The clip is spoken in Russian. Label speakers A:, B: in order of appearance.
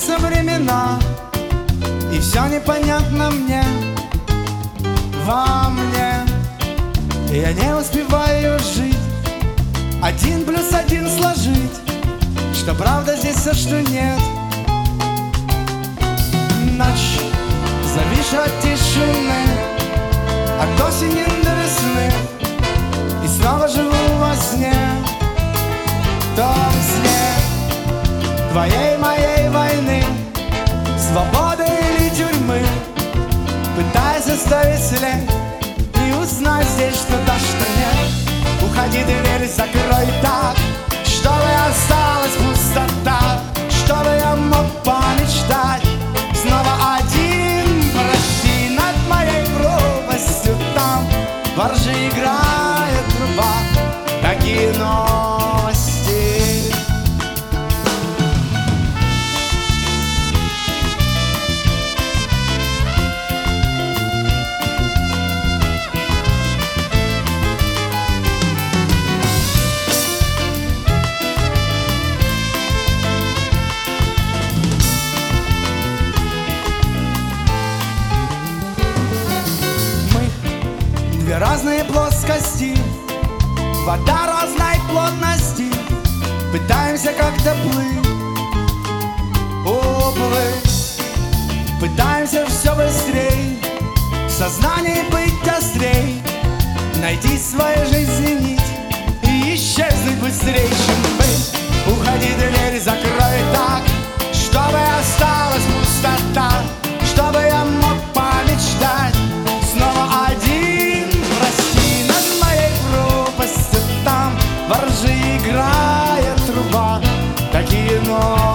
A: меняются времена, и все непонятно мне, во мне. Я не успеваю жить, 1 + 1 сложить, что правда здесь, а что нет. Ночь, зависшая от тишины, от осени до весны, и снова живу во сне, в том сне твоей, моей войны, свободы или тюрьмы. Пытаясь оставить след и узнать здесь что-то, что нет. Уходи, дверь закрой так, чтобы осталась пустота, чтобы я мог помечтать снова один. Прости, над моей пропастью там во ржи играет труба. Такие новости. Две разные плоскости, вода разной плотности. Пытаемся как-то плыть, уплыть. Пытаемся все быстрей, в сознании быть острей, найти свою жизнь нить и исчезнуть быстрее, чем быть. Уходи, дверь закрой так, чтобы осталась пустота, чтобы я мог помечтать снова один. Прости, над моей пропастью там во ржи играет труба. Такие новости.